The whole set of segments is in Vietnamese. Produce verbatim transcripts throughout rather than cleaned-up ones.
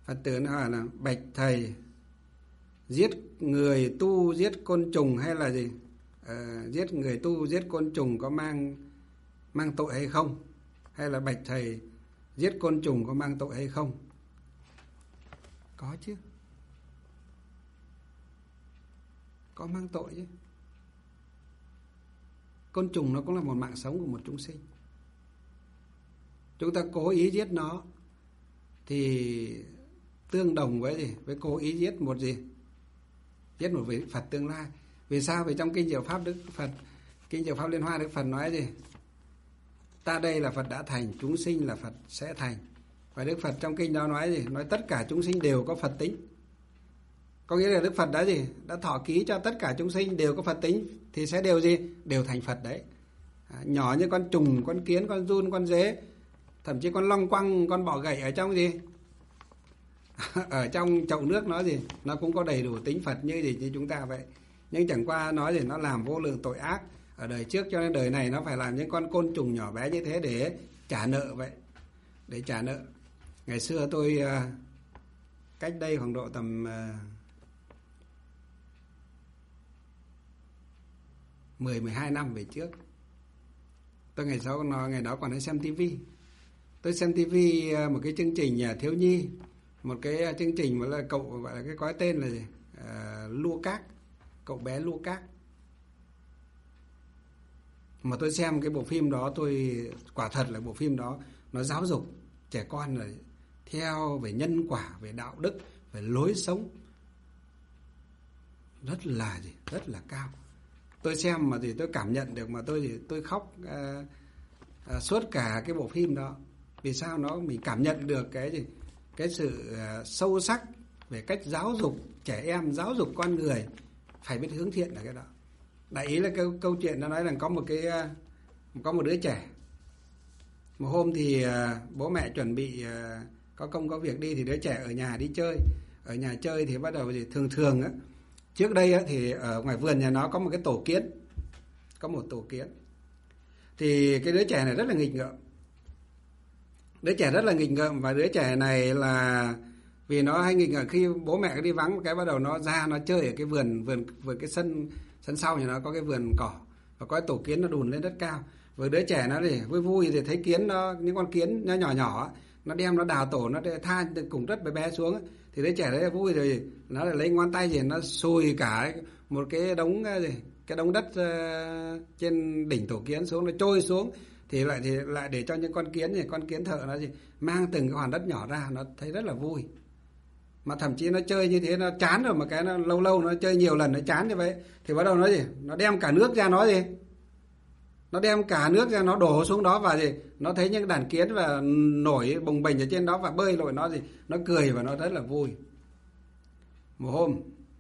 Phật tử nó hỏi là bạch thầy, giết người tu giết côn trùng hay là gì? Ờ, giết người tu giết côn trùng có mang mang tội hay không? Hay là bạch thầy, giết côn trùng có mang tội hay không? Có chứ. Có mang tội chứ. Côn trùng nó cũng là một mạng sống của một chúng sinh. Chúng ta cố ý giết nó thì tương đồng với gì? Với cố ý giết một gì? Giết một vị Phật tương lai. Vì sao? Vì trong Kinh Diệu Pháp Đức Phật, Kinh Diệu Pháp Liên Hoa Đức Phật nói gì? Ta đây là Phật đã thành, chúng sinh là Phật sẽ thành. Và Đức Phật trong kinh đó nói gì? Nói tất cả chúng sinh đều có Phật tính. Có nghĩa là Đức Phật đã gì? Đã thọ ký cho tất cả chúng sinh đều có Phật tính thì sẽ đều gì? Đều thành Phật đấy. À, nhỏ như con trùng, con kiến, con giun, con dế, thậm chí con long quăng, con bọ gậy ở trong gì? Ở trong chậu nước nó gì? Nó cũng có đầy đủ tính Phật như gì như chúng ta vậy. Nhưng chẳng qua nói gì? Nó làm vô lượng tội ác ở đời trước, cho nên đời này nó phải làm những con côn trùng nhỏ bé như thế để trả nợ vậy. Để trả nợ. Ngày xưa tôi cách đây khoảng độ tầm mười mười hai năm về trước, tôi ngày sau ngày đó còn hay xem tivi. Tôi xem tivi một cái chương trình thiếu nhi, một cái chương trình mà là cậu gọi là cái có tên là gì? À, Lua Cát, cậu bé Lua Cát. Mà tôi xem cái bộ phim đó, tôi quả thật là bộ phim đó nó giáo dục trẻ con là theo về nhân quả, về đạo đức, về lối sống rất là gì, rất là cao. Tôi xem mà thì tôi cảm nhận được, mà tôi thì tôi khóc à, à, suốt cả cái bộ phim đó. Vì sao? Nó mình cảm nhận được cái gì, cái sự à, sâu sắc về cách giáo dục trẻ em, giáo dục con người phải biết hướng thiện là cái đó. Đại ý là câu, câu chuyện nó nói là có một cái có một đứa trẻ. Một hôm thì à, bố mẹ chuẩn bị à, có công có việc đi, thì đứa trẻ ở nhà đi chơi. Ở nhà chơi thì bắt đầu thì thường thường á, trước đây á, thì ở ngoài vườn nhà nó có một cái tổ kiến, có một tổ kiến. Thì cái đứa trẻ này rất là nghịch ngợm, đứa trẻ rất là nghịch ngợm và đứa trẻ này là vì nó hay nghịch ngợm, khi bố mẹ đi vắng cái bắt đầu nó ra nó chơi ở cái vườn vườn vườn cái sân sân sau nhà nó có cái vườn cỏ và có cái tổ kiến nó đùn lên rất cao. Và đứa trẻ nó thì vui vui thì thấy kiến nó, những con kiến nó nhỏ nhỏ nó đem nó đào tổ, nó tha cùng đất bé bé xuống, thì đứa trẻ đấy vui rồi nó lại lấy ngón tay gì nó xùi cả một cái đống gì cái đống đất uh, trên đỉnh tổ kiến xuống, nó trôi xuống, thì lại thì lại để cho những con kiến này, con kiến thợ nó gì mang từng cái hoàn đất nhỏ ra, nó thấy rất là vui. Mà thậm chí nó chơi như thế nó chán rồi, mà cái nó lâu lâu nó chơi nhiều lần nó chán như vậy thì bắt đầu nó gì nó đem cả nước ra, nó gì nó đem cả nước ra nó đổ xuống đó, và gì nó thấy những đàn kiến và nổi bồng bềnh ở trên đó và bơi lội, nó gì nó cười và nó rất là vui. Một hôm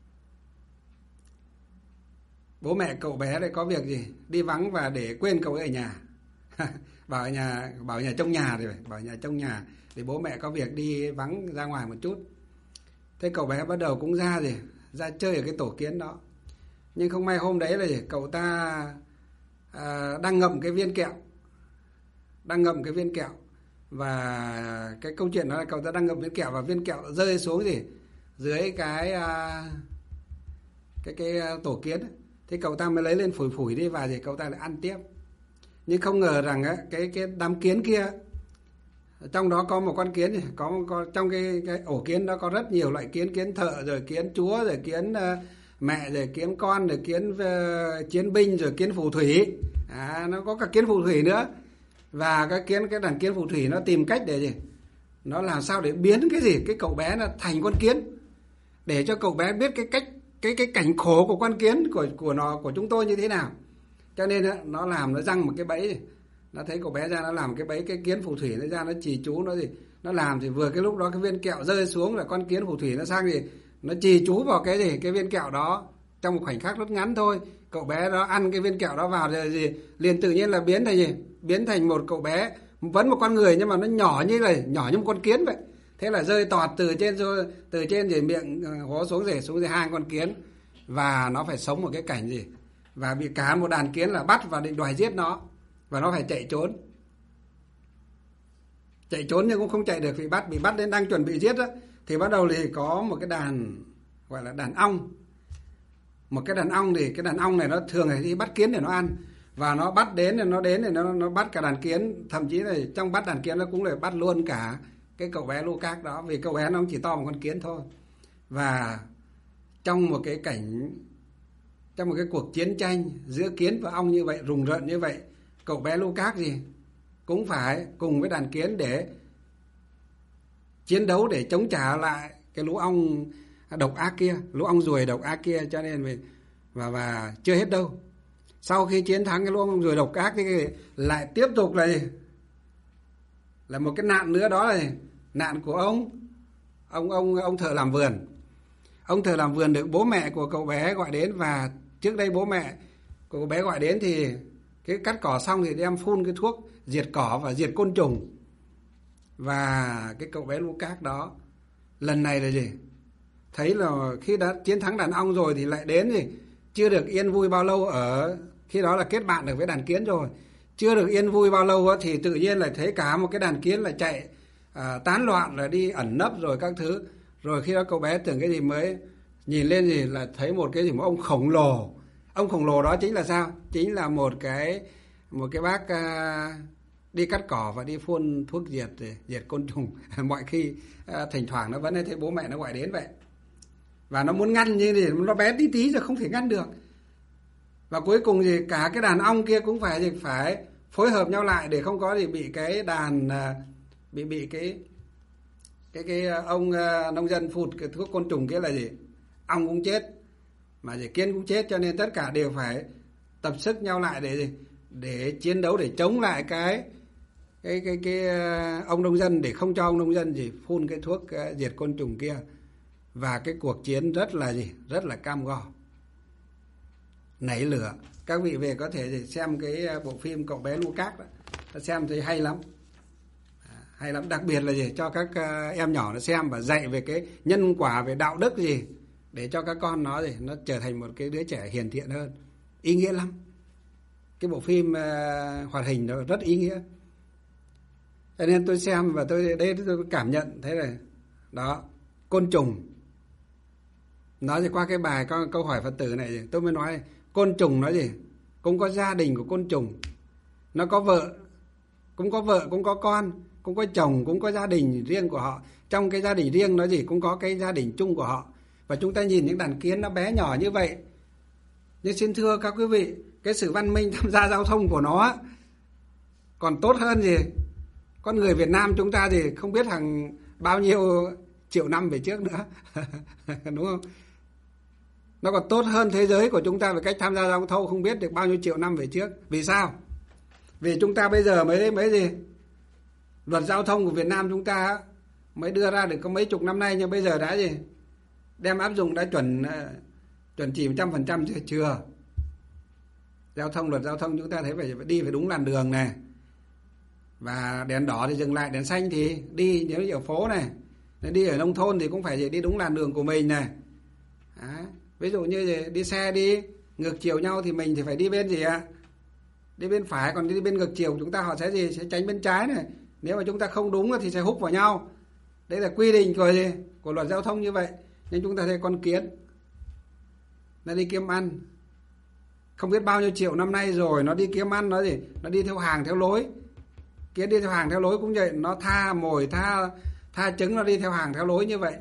bố mẹ cậu bé đây có việc gì đi vắng và để quên cậu ấy ở nhà. bảo ở nhà bảo ở nhà trong nhà rồi bảo ở nhà trong nhà thì bố mẹ có việc đi vắng ra ngoài một chút. Thế cậu bé bắt đầu cũng ra gì ra chơi ở cái tổ kiến đó. Nhưng không may hôm đấy là gì cậu ta à, đang ngậm cái viên kẹo đang ngậm cái viên kẹo và cái câu chuyện đó là cậu ta đang ngậm viên kẹo và viên kẹo rơi xuống gì dưới cái à, cái cái tổ kiến ấy. Thế cậu ta mới lấy lên phủi phủi đi và gì cậu ta lại ăn tiếp. Nhưng không ngờ rằng á, cái cái đám kiến kia trong đó có một con kiến, có, có trong cái cái ổ kiến đó có rất nhiều loại kiến, kiến thợ rồi kiến chúa rồi kiến uh, mẹ rồi kiến con rồi kiến uh, chiến binh rồi kiến phù thủy, à, nó có cả kiến phù thủy nữa. Và cái kiến cái đàn kiến phù thủy nó tìm cách để gì nó làm sao để biến cái gì cái cậu bé nó thành con kiến, để cho cậu bé biết cái cách cái cái cảnh khổ của con kiến của của nó của chúng tôi như thế nào. Cho nên nó làm nó răng một cái bẫy, nó thấy cậu bé ra nó làm cái bẫy, cái kiến phù thủy nó ra nó chì chú nó gì nó làm, thì vừa cái lúc đó cái viên kẹo rơi xuống là con kiến phù thủy nó sang gì nó chì chú vào cái gì cái viên kẹo đó trong một khoảnh khắc rất ngắn thôi. Cậu bé đó ăn cái viên kẹo đó vào rồi gì liền tự nhiên là biến thành gì biến thành một cậu bé vẫn một con người nhưng mà nó nhỏ như là nhỏ như một con kiến vậy. Thế là rơi tọt từ trên từ trên gì miệng hố xuống rể xuống dưới hai con kiến, và nó phải sống một cái cảnh gì và bị cả một đàn kiến là bắt và định đòi giết nó, và nó phải chạy trốn chạy trốn nhưng cũng không chạy được vì bắt bị bắt đến đang chuẩn bị giết đó. Thì bắt đầu thì có một cái đàn gọi là đàn ong. Một cái đàn ong thì cái đàn ong này nó thường là đi bắt kiến để nó ăn. Và nó bắt đến thì nó đến thì nó, nó bắt cả đàn kiến. Thậm chí là trong bắt đàn kiến nó cũng lại bắt luôn cả cái cậu bé Lucas đó. Vì cậu bé nó chỉ to một con kiến thôi. Và trong một cái cảnh, trong một cái cuộc chiến tranh giữa kiến và ong như vậy, rùng rợn như vậy, cậu bé Lucas gì cũng phải cùng với đàn kiến để chiến đấu, để chống trả lại cái lũ ong độc ác kia, lũ ong ruồi độc ác kia. Cho nên mình và và chưa hết đâu. Sau khi chiến thắng cái lũ ong ruồi độc ác thì lại tiếp tục là là một cái nạn nữa, đó là nạn của ông ông ông ông thợ làm vườn. Ông thợ làm vườn được bố mẹ của cậu bé gọi đến, và trước đây bố mẹ của cậu bé gọi đến thì cái cắt cỏ xong thì đem phun cái thuốc diệt cỏ và diệt côn trùng. Và cái cậu bé Lucas đó lần này là gì? Thấy là khi đã chiến thắng đàn ong rồi thì lại đến gì? Chưa được yên vui bao lâu, ở khi đó là kết bạn được với đàn kiến rồi. Chưa được yên vui bao lâu thì tự nhiên lại thấy cả một cái đàn kiến là chạy à, tán loạn, là đi ẩn nấp rồi các thứ. Rồi khi đó cậu bé tưởng cái gì mới nhìn lên gì là thấy một cái gì một ông khổng lồ. Ông khổng lồ đó chính là sao? Chính là một cái một cái bác à, đi cắt cỏ và đi phun thuốc diệt diệt côn trùng. Mọi khi à, thỉnh thoảng nó vẫn thấy bố mẹ nó gọi đến vậy. Và nó muốn ngăn như thì nó bé tí tí rồi không thể ngăn được. Và cuối cùng thì cả cái đàn ong kia cũng phải thì phải phối hợp nhau lại để không có gì bị cái đàn bị bị cái cái cái ông nông dân phụt cái thuốc côn trùng kia là gì? Ong cũng chết mà gì kiến cũng chết, cho nên tất cả đều phải tập sức nhau lại để gì? Để chiến đấu, để chống lại cái cái cái cái ông nông dân, để không cho ông nông dân gì phun cái thuốc diệt côn trùng kia. Và cái cuộc chiến rất là gì? Rất là cam go, nảy lửa. Các vị về có thể xem cái bộ phim cậu bé Lucas đó, xem thấy hay lắm. Hay lắm, đặc biệt là gì? Cho các em nhỏ nó xem và dạy về cái nhân quả, về đạo đức gì, để cho các con nó gì nó trở thành một cái đứa trẻ hiền thiện hơn. Ý nghĩa lắm. Cái bộ phim uh, hoạt hình nó rất ý nghĩa. Cho nên tôi xem và tôi đây tôi cảm nhận thế này. Đó, côn trùng. Nói gì qua cái bài có câu hỏi Phật tử này, tôi mới nói côn trùng nói gì? Cũng có gia đình của côn trùng. Nó có vợ, cũng có vợ, cũng có con, cũng có chồng, cũng có gia đình riêng của họ. Trong cái gia đình riêng nó gì cũng có cái gia đình chung của họ. Và chúng ta nhìn những đàn kiến nó bé nhỏ như vậy. Nhưng xin thưa các quý vị, cái sự văn minh tham gia giao thông của nó còn tốt hơn gì? Con người Việt Nam chúng ta thì không biết hàng bao nhiêu triệu năm về trước nữa. Đúng không? Nó còn tốt hơn thế giới của chúng ta về cách tham gia giao thông không biết được bao nhiêu triệu năm về trước. Vì sao? Vì chúng ta bây giờ mới mấy gì? Luật giao thông của Việt Nam chúng ta mới đưa ra được có mấy chục năm nay, nhưng bây giờ đã gì? Đem áp dụng đã chuẩn chuẩn chỉ một trăm phần trăm chưa? Chưa. Giao thông, luật giao thông chúng ta thấy phải đi phải đúng làn đường này. Và đèn đỏ thì dừng lại, đèn xanh thì đi, nếu ở phố này. Nếu đi ở nông thôn thì cũng phải đi đúng làn đường của mình này. Đấy. Ví dụ như đi xe đi ngược chiều nhau thì mình thì phải đi bên gì ạ? Đi bên phải, còn đi bên ngược chiều chúng ta họ sẽ gì? Sẽ tránh bên trái này. Nếu mà chúng ta không đúng thì sẽ húc vào nhau. Đấy là quy định của gì? Của luật giao thông như vậy. Nhưng chúng ta thấy con kiến nó đi kiếm ăn. Không biết bao nhiêu triệu năm nay rồi nó đi kiếm ăn, nó gì? Nó đi theo hàng theo lối. Kiến đi theo hàng theo lối cũng vậy, nó tha mồi, tha tha trứng, nó đi theo hàng theo lối như vậy.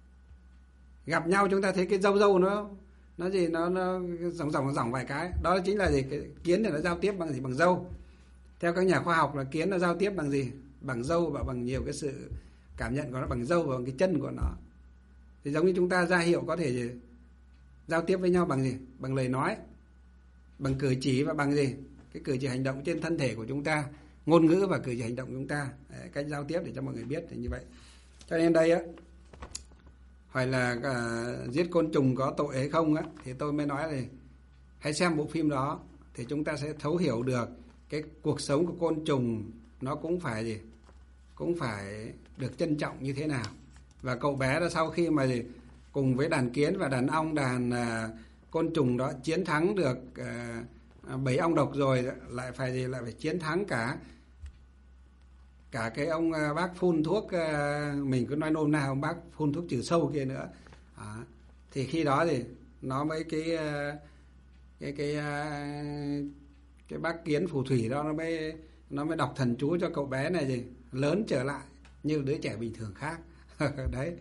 Gặp nhau chúng ta thấy cái râu râu nó nó gì nó nó ròng ròng ròng vài cái, đó chính là gì? Cái kiến này nó giao tiếp bằng gì? Bằng râu. Theo các nhà khoa học là kiến nó giao tiếp bằng gì? Bằng râu và bằng nhiều cái sự cảm nhận của nó, bằng râu và bằng cái chân của nó. Thì giống như chúng ta ra hiệu có thể gì? Giao tiếp với nhau bằng gì? Bằng lời nói, bằng cử chỉ và bằng gì? Cái cử chỉ hành động trên thân thể của chúng ta, ngôn ngữ và cử chỉ hành động của chúng ta. Đấy, cách giao tiếp để cho mọi người biết thì như vậy. Cho nên đây á, hỏi là uh, giết côn trùng có tội hay không á, thì tôi mới nói là hãy xem bộ phim đó thì chúng ta sẽ thấu hiểu được cái cuộc sống của côn trùng nó cũng phải gì? Cũng phải được trân trọng như thế nào. Và cậu bé đó sau khi mà gì, cùng với đàn kiến và đàn ong, đàn uh, côn trùng đó chiến thắng được uh, bảy ong độc rồi, lại phải gì? Lại phải chiến thắng cả cả cái ông à, bác phun thuốc, à, mình cứ nói nôm na ông bác phun thuốc trừ sâu kia nữa. Đó. Thì khi đó thì nó mới cái à, cái cái à, cái bác Kiến phù thủy đó nó mới nó mới đọc thần chú cho cậu bé này gì lớn trở lại như đứa trẻ bình thường khác. Đấy.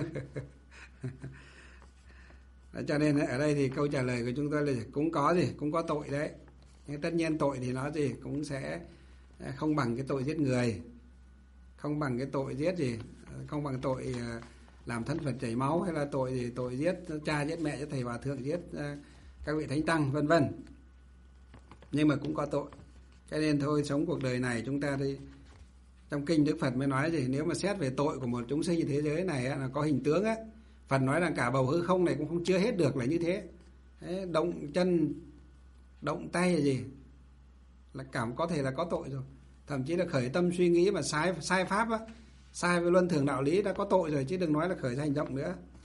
Cho nên ở đây thì câu trả lời của chúng tôi là cũng có gì cũng có tội đấy, nhưng tất nhiên tội thì nó gì cũng sẽ không bằng cái tội giết người, không bằng cái tội giết gì không bằng tội làm thân Phật chảy máu, hay là tội gì tội giết cha giết mẹ giết thầy hòa thượng giết các vị thánh tăng vân vân, nhưng mà cũng có tội. Cho nên thôi, sống cuộc đời này chúng ta đi, trong kinh Đức Phật mới nói gì, nếu mà xét về tội của một chúng sinh như thế giới này là có hình tướng á, Phật nói là cả bầu hư không này cũng không chứa hết được là như thế. Đấy, động chân động tay là gì là cảm có thể là có tội rồi, thậm chí là khởi tâm suy nghĩ mà sai sai pháp á, sai với luân thường đạo lý đã có tội rồi, chứ đừng nói là khởi ra hành động nữa.